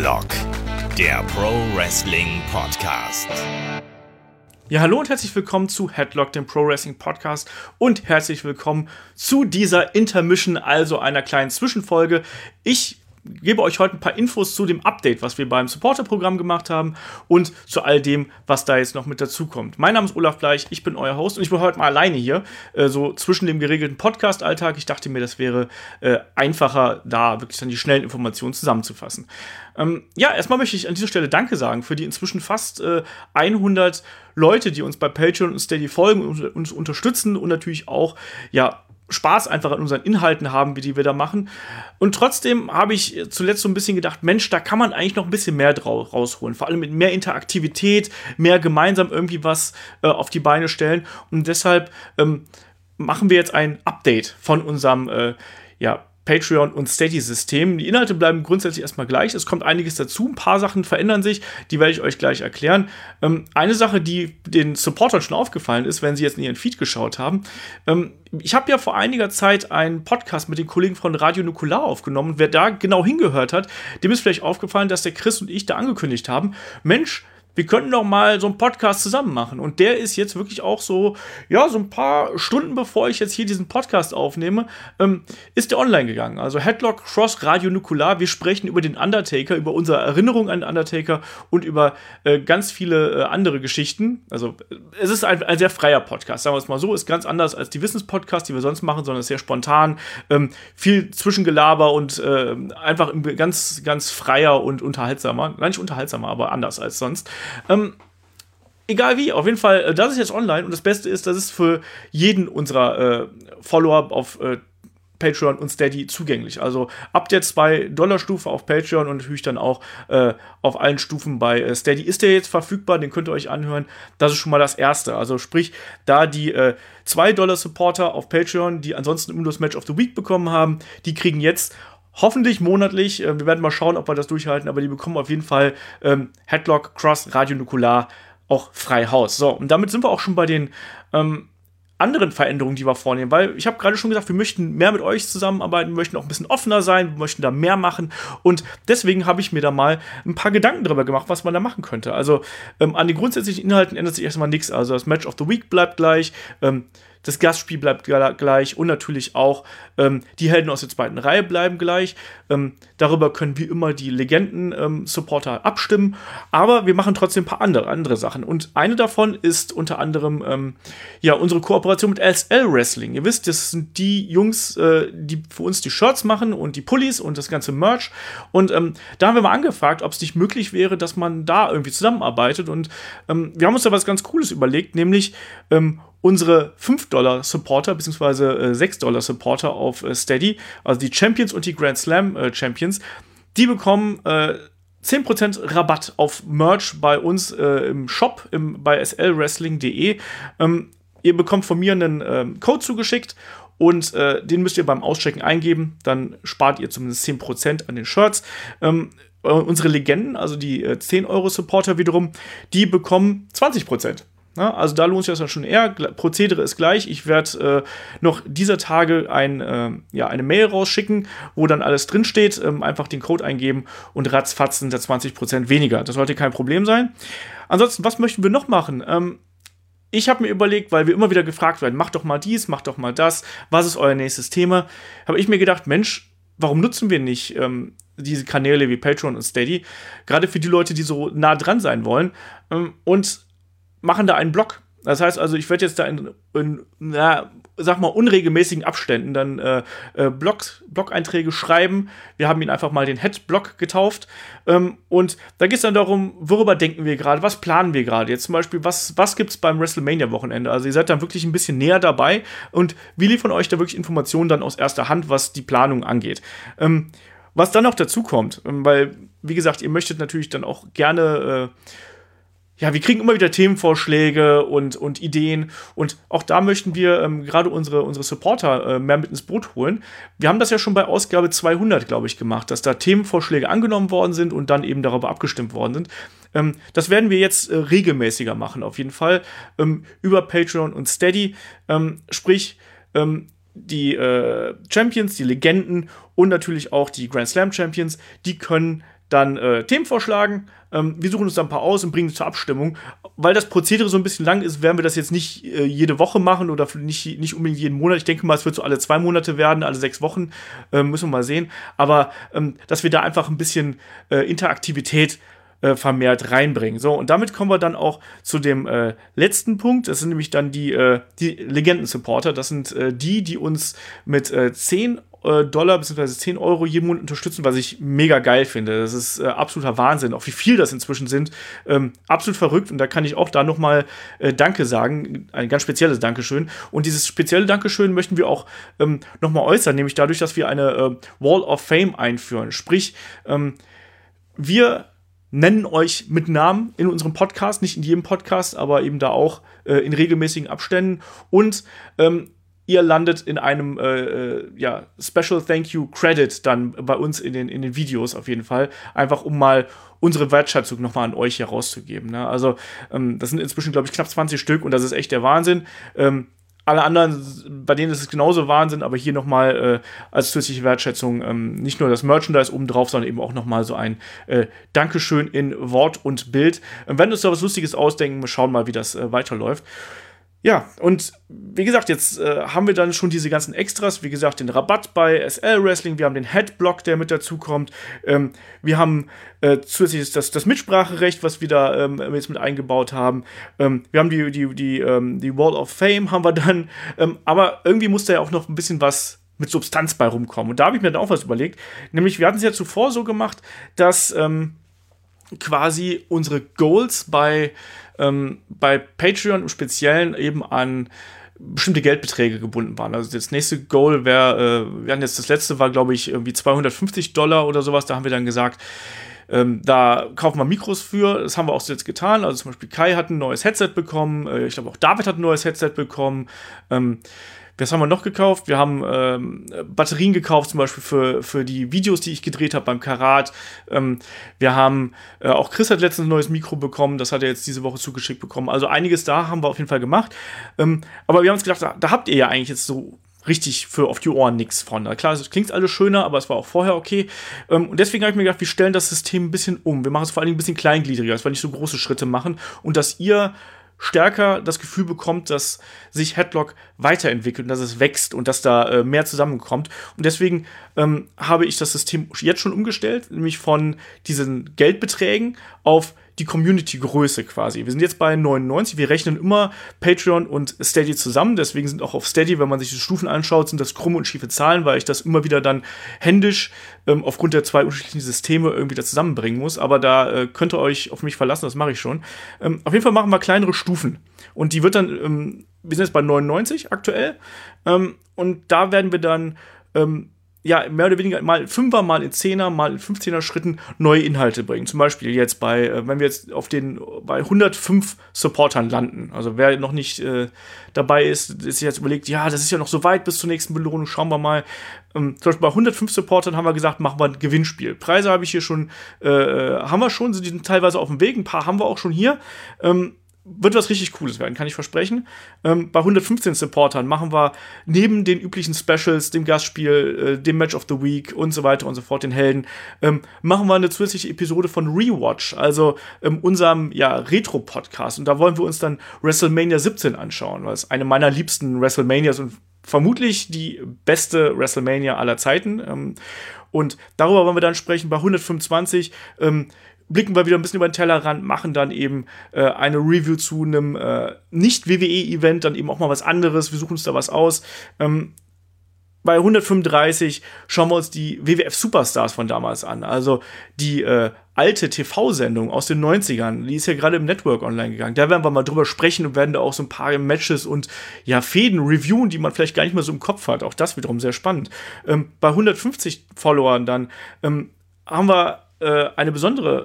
Headlock, der Pro Wrestling Podcast. Ja, hallo und herzlich willkommen zu Headlock, dem Pro Wrestling Podcast, und herzlich willkommen zu dieser Intermission, also einer kleinen Zwischenfolge. Ich gebe euch heute ein paar Infos zu dem Update, was wir beim Supporter-Programm gemacht haben, und zu all dem, was da jetzt noch mit dazukommt. Mein Name ist Olaf Bleich, ich bin euer Host und ich bin heute mal alleine hier, so zwischen dem geregelten Podcast-Alltag. Ich dachte mir, das wäre einfacher, da wirklich dann die schnellen Informationen zusammenzufassen. Erstmal möchte ich an dieser Stelle Danke sagen für die inzwischen fast 100 Leute, die uns bei Patreon und Steady folgen und uns unterstützen und natürlich auch, Spaß einfach an unseren Inhalten haben, die wir da machen. Und trotzdem habe ich zuletzt so ein bisschen gedacht, Mensch, da kann man eigentlich noch ein bisschen mehr rausholen. Vor allem mit mehr Interaktivität, mehr gemeinsam irgendwie was auf die Beine stellen. Und deshalb machen wir jetzt ein Update von unserem Patreon- und Steady-System. Die Inhalte bleiben grundsätzlich erstmal gleich. Es kommt einiges dazu. Ein paar Sachen verändern sich. Die werde ich euch gleich erklären. Eine Sache, die den Supportern schon aufgefallen ist, wenn sie jetzt in ihren Feed geschaut haben. Ich habe ja vor einiger Zeit einen Podcast mit den Kollegen von Radio Nukular aufgenommen. Wer da genau hingehört hat, dem ist vielleicht aufgefallen, dass der Chris und ich da angekündigt haben, Mensch, wir könnten doch mal so einen Podcast zusammen machen. Und der ist jetzt wirklich auch so ein paar Stunden bevor ich jetzt hier diesen Podcast aufnehme, ist der online gegangen. Also Headlock Cross Radio Nukular. Wir sprechen über den Undertaker, über unsere Erinnerung an den Undertaker und über ganz viele andere Geschichten. Also es ist ein sehr freier Podcast, sagen wir es mal so. Ist ganz anders als die Wissenspodcasts, die wir sonst machen, sondern ist sehr spontan. Viel Zwischengelaber und einfach ganz, ganz freier und unterhaltsamer. Nein, nicht unterhaltsamer, aber anders als sonst. Egal wie, auf jeden Fall, das ist jetzt online, und das Beste ist, das ist für jeden unserer Follower auf Patreon und Steady zugänglich. Also ab der $2 auf Patreon und natürlich dann auch auf allen Stufen bei Steady ist der jetzt verfügbar, den könnt ihr euch anhören. Das ist schon mal das Erste. Also sprich, da die $2 Supporter auf Patreon, die ansonsten immer das Match of the Week bekommen haben, die kriegen jetzt hoffentlich monatlich, wir werden mal schauen, ob wir das durchhalten, aber die bekommen auf jeden Fall Headlock Cross Radio Nukular auch frei Haus. So, und damit sind wir auch schon bei den anderen Veränderungen, die wir vornehmen, weil ich habe gerade schon gesagt, wir möchten mehr mit euch zusammenarbeiten, wir möchten auch ein bisschen offener sein, wir möchten da mehr machen, und deswegen habe ich mir da mal ein paar Gedanken darüber gemacht, was man da machen könnte. Also an den grundsätzlichen Inhalten ändert sich erstmal nichts, also das Match of the Week bleibt gleich, das Gastspiel bleibt gleich und natürlich auch die Helden aus der zweiten Reihe bleiben gleich. Darüber können wie immer die Legenden-Supporter abstimmen, aber wir machen trotzdem ein paar andere Sachen. Und eine davon ist unter anderem unsere Kooperation mit LSL Wrestling. Ihr wisst, das sind die Jungs, die für uns die Shirts machen und die Pullis und das ganze Merch. Und da haben wir mal angefragt, ob es nicht möglich wäre, dass man da irgendwie zusammenarbeitet. Und wir haben uns da was ganz Cooles überlegt, nämlich unsere $5 Supporter bzw. $6 Supporter auf Steady, also die Champions und die Grand Slam Champions, die bekommen 10% Rabatt auf Merch bei uns im Shop bei slwrestling.de. Ihr bekommt von mir einen Code zugeschickt, und den müsst ihr beim Auschecken eingeben, dann spart ihr zumindest 10% an den Shirts. Unsere Legenden, also die 10€ Supporter wiederum, die bekommen 20%. Na, also da lohnt sich das dann schon eher. Prozedere ist gleich. Ich werde noch dieser Tage eine Mail rausschicken, wo dann alles drinsteht. Einfach den Code eingeben und ratzfatz sind da 20% weniger. Das sollte kein Problem sein. Ansonsten, was möchten wir noch machen? Ich habe mir überlegt, weil wir immer wieder gefragt werden, macht doch mal dies, macht doch mal das, was ist euer nächstes Thema? Habe ich mir gedacht, Mensch, warum nutzen wir nicht diese Kanäle wie Patreon und Steady? Gerade für die Leute, die so nah dran sein wollen. Und machen da einen Blog. Das heißt also, ich werde jetzt da in unregelmäßigen Abständen dann Blog-Einträge schreiben. Wir haben ihn einfach mal den Head-Blog getauft. Und da geht es dann darum, worüber denken wir gerade, was planen wir gerade. Jetzt zum Beispiel, was gibt es beim WrestleMania-Wochenende? Also ihr seid dann wirklich ein bisschen näher dabei, und wir liefern euch da wirklich Informationen dann aus erster Hand, was die Planung angeht. Was dann noch dazu kommt, weil, wie gesagt, ihr möchtet natürlich dann auch gerne wir kriegen immer wieder Themenvorschläge und Ideen, und auch da möchten wir gerade unsere Supporter mehr mit ins Boot holen. Wir haben das ja schon bei Ausgabe 200, glaube ich, gemacht, dass da Themenvorschläge angenommen worden sind und dann eben darüber abgestimmt worden sind. Das werden wir jetzt regelmäßiger machen, auf jeden Fall, über Patreon und Steady. Sprich, die Champions, die Legenden und natürlich auch die Grand Slam Champions, die können dann Themen vorschlagen. Wir suchen uns da ein paar aus und bringen sie zur Abstimmung. Weil das Prozedere so ein bisschen lang ist, werden wir das jetzt nicht jede Woche machen oder nicht unbedingt jeden Monat. Ich denke mal, es wird so alle 2 Monate werden, alle 6 Wochen. Müssen wir mal sehen. Aber dass wir da einfach ein bisschen Interaktivität vermehrt reinbringen. So, und damit kommen wir dann auch zu dem letzten Punkt. Das sind nämlich dann die Legenden-Supporter. Das sind die uns mit $10 bzw. 10 Euro jeden Monat unterstützen, was ich mega geil finde. Das ist absoluter Wahnsinn, auch wie viel das inzwischen sind. Absolut verrückt, und da kann ich auch da nochmal Danke sagen, ein ganz spezielles Dankeschön. Und dieses spezielle Dankeschön möchten wir auch nochmal äußern, nämlich dadurch, dass wir eine Wall of Fame einführen. Sprich, wir nennen euch mit Namen in unserem Podcast, nicht in jedem Podcast, aber eben da auch in regelmäßigen Abständen, und ihr landet in einem Special Thank You Credit dann bei uns in den Videos auf jeden Fall. Einfach um mal unsere Wertschätzung nochmal an euch herauszugeben. Ne? Also das sind inzwischen, glaube ich, knapp 20 Stück, und das ist echt der Wahnsinn. Alle anderen, bei denen ist es genauso Wahnsinn, aber hier nochmal als zusätzliche Wertschätzung nicht nur das Merchandise obendrauf, sondern eben auch nochmal so ein Dankeschön in Wort und Bild. Wir werden uns da was Lustiges ausdenken, wir schauen mal, wie das weiterläuft. Ja, und wie gesagt, jetzt haben wir dann schon diese ganzen Extras, wie gesagt, den Rabatt bei SL Wrestling, wir haben den Headblock, der mit dazu kommt, wir haben zusätzlich das Mitspracherecht, was wir da jetzt mit eingebaut haben, wir haben die Wall of Fame haben wir dann, aber irgendwie muss da ja auch noch ein bisschen was mit Substanz bei rumkommen, und da habe ich mir dann auch was überlegt, nämlich wir hatten es ja zuvor so gemacht, dass quasi unsere Goals bei Patreon im Speziellen eben an bestimmte Geldbeträge gebunden waren. Also das nächste Goal wäre, das letzte war, glaube ich, irgendwie $250 oder sowas. Da haben wir dann gesagt, da kaufen wir Mikros für. Das haben wir auch jetzt getan. Also zum Beispiel Kai hat ein neues Headset bekommen. Ich glaube auch David hat ein neues Headset bekommen. Was haben wir noch gekauft? Wir haben Batterien gekauft, zum Beispiel für die Videos, die ich gedreht habe beim Karat. Wir haben, auch Chris hat letztens ein neues Mikro bekommen, das hat er jetzt diese Woche zugeschickt bekommen. Also einiges da haben wir auf jeden Fall gemacht. Aber wir haben uns gedacht, da habt ihr ja eigentlich jetzt so richtig für auf die Ohren nichts von. Na klar, es klingt alles schöner, aber es war auch vorher okay. Und deswegen habe ich mir gedacht, wir stellen das System ein bisschen um. Wir machen es vor allen Dingen ein bisschen kleingliedriger, dass wir nicht so große Schritte machen und dass ihr stärker das Gefühl bekommt, dass sich Headlock weiterentwickelt und dass es wächst und dass da mehr zusammenkommt. Und deswegen habe ich das System jetzt schon umgestellt, nämlich von diesen Geldbeträgen auf die Community-Größe quasi. Wir sind jetzt bei 99, wir rechnen immer Patreon und Steady zusammen, deswegen sind auch auf Steady, wenn man sich die Stufen anschaut, sind das krumme und schiefe Zahlen, weil ich das immer wieder dann händisch aufgrund der 2 unterschiedlichen Systeme irgendwie da zusammenbringen muss, aber da könnt ihr euch auf mich verlassen, das mache ich schon. Auf jeden Fall machen wir kleinere Stufen, und die wird dann, wir sind jetzt bei 99 aktuell, und da werden wir dann mehr oder weniger mal 5er, mal in 10er, mal in 15er Schritten neue Inhalte bringen. Zum Beispiel jetzt wenn wir jetzt bei 105 Supportern landen. Also wer noch nicht dabei ist, sich jetzt überlegt, ja, das ist ja noch so weit bis zur nächsten Belohnung, schauen wir mal. Zum Beispiel bei 105 Supportern haben wir gesagt, machen wir ein Gewinnspiel. Preise habe ich hier schon, die sind teilweise auf dem Weg, ein paar haben wir auch schon hier. Wird was richtig Cooles werden, kann ich versprechen. Bei 115 Supportern machen wir neben den üblichen Specials, dem Gastspiel, dem Match of the Week und so weiter und so fort, den Helden, machen wir eine zusätzliche Episode von Rewatch, also unserem Retro-Podcast. Und da wollen wir uns dann WrestleMania 17 anschauen, weil es eine meiner liebsten WrestleManias und vermutlich die beste WrestleMania aller Zeiten. Und darüber wollen wir dann sprechen. Bei 125 blicken wir wieder ein bisschen über den Tellerrand, machen dann eben eine Review zu einem Nicht-WWE-Event, dann eben auch mal was anderes, wir suchen uns da was aus. Bei 135 schauen wir uns die WWF Superstars von damals an, also die alte TV-Sendung aus den 90ern, die ist ja gerade im Network online gegangen. Da werden wir mal drüber sprechen und werden da auch so ein paar Matches und Fäden reviewen, die man vielleicht gar nicht mehr so im Kopf hat. Auch das wiederum sehr spannend. Bei 150 Followern dann haben wir eine besondere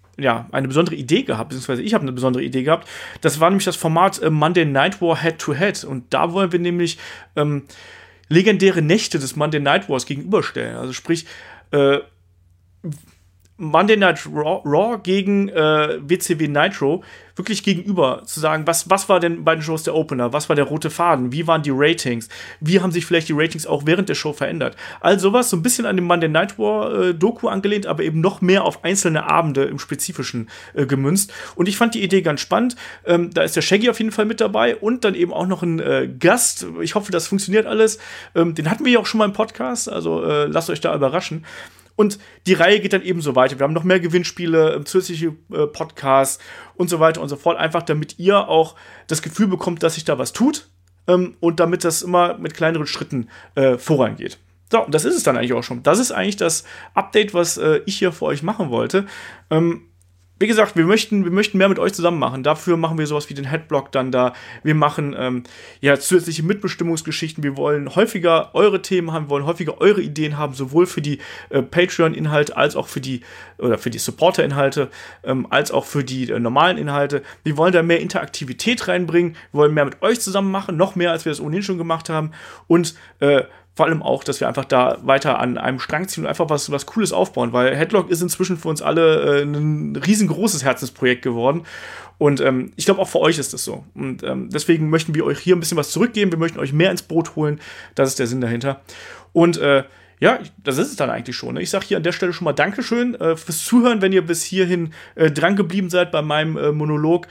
Idee gehabt, beziehungsweise ich habe eine besondere Idee gehabt. Das war nämlich das Format Monday Night War Head-to-Head. Und da wollen wir nämlich legendäre Nächte des Monday Night Wars gegenüberstellen. Also sprich, Monday Night Raw gegen WCW Nitro wirklich gegenüber zu sagen, was war denn bei den Shows der Opener, was war der rote Faden, wie waren die Ratings, wie haben sich vielleicht die Ratings auch während der Show verändert. All sowas, so ein bisschen an dem Monday Night War Doku angelehnt, aber eben noch mehr auf einzelne Abende im Spezifischen gemünzt. Und ich fand die Idee ganz spannend. Da ist der Shaggy auf jeden Fall mit dabei und dann eben auch noch ein Gast. Ich hoffe, das funktioniert alles. Den hatten wir ja auch schon mal im Podcast, also lasst euch da überraschen. Und die Reihe geht dann eben so weiter. Wir haben noch mehr Gewinnspiele, zusätzliche Podcasts und so weiter und so fort. Einfach damit ihr auch das Gefühl bekommt, dass sich da was tut und damit das immer mit kleineren Schritten vorangeht. So, und das ist es dann eigentlich auch schon. Das ist eigentlich das Update, was ich hier für euch machen wollte. Wie gesagt, wir möchten mehr mit euch zusammen machen. Dafür machen wir sowas wie den Headblock dann da. Wir machen zusätzliche Mitbestimmungsgeschichten. Wir wollen häufiger eure Themen haben, wir wollen häufiger eure Ideen haben, sowohl für die Patreon-Inhalte als auch für die Supporter-Inhalte, als auch für die normalen Inhalte. Wir wollen da mehr Interaktivität reinbringen. Wir wollen mehr mit euch zusammen machen, noch mehr, als wir das ohnehin schon gemacht haben. Und vor allem auch, dass wir einfach da weiter an einem Strang ziehen und einfach was Cooles aufbauen, weil Headlock ist inzwischen für uns alle ein riesengroßes Herzensprojekt geworden und ich glaube auch für euch ist das so und deswegen möchten wir euch hier ein bisschen was zurückgeben, wir möchten euch mehr ins Boot holen, das ist der Sinn dahinter und ja, das ist es dann eigentlich schon. Ne? Ich sage hier an der Stelle schon mal Dankeschön fürs Zuhören, wenn ihr bis hierhin dran geblieben seid bei meinem Monolog.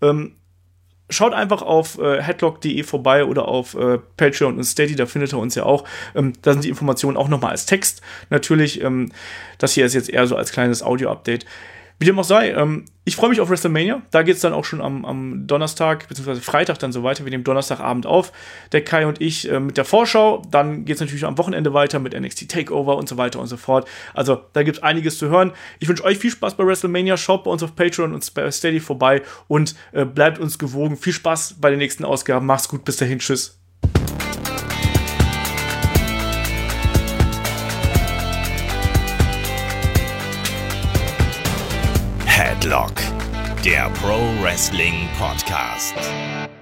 Schaut einfach auf headlock.de vorbei oder auf Patreon und Steady, da findet ihr uns ja auch. Da sind die Informationen auch nochmal als Text. Natürlich, das hier ist jetzt eher so als kleines Audio-Update. Wie dem auch sei, ich freue mich auf WrestleMania. Da geht es dann auch schon am Donnerstag, beziehungsweise Freitag dann so weiter. Wir nehmen Donnerstagabend auf, der Kai und ich mit der Vorschau. Dann geht es natürlich am Wochenende weiter mit NXT Takeover und so weiter und so fort. Also da gibt es einiges zu hören. Ich wünsche euch viel Spaß bei WrestleMania. Schaut bei uns auf Patreon und Steady vorbei und bleibt uns gewogen. Viel Spaß bei den nächsten Ausgaben. Macht's gut, bis dahin, tschüss. Headlock, der Pro Wrestling Podcast.